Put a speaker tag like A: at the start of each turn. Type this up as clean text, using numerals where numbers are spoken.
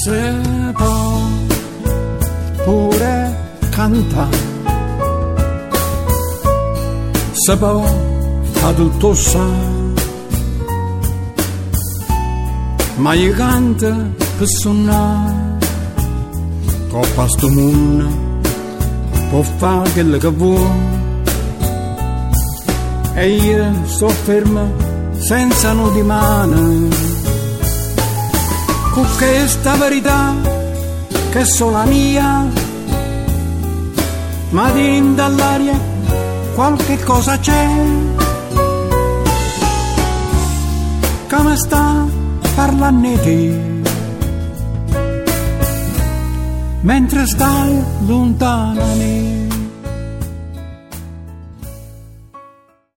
A: se può pure cantare, se può fa tutto sa, ma io canta per suonare, troppo a sto mondo può fare quello che vuole, e io sto fermo senza nudi mani, con questa verità che è solo mia, ma dentro all'aria qualche cosa c'è, come sta parlando di te, mentre stai lontano da me.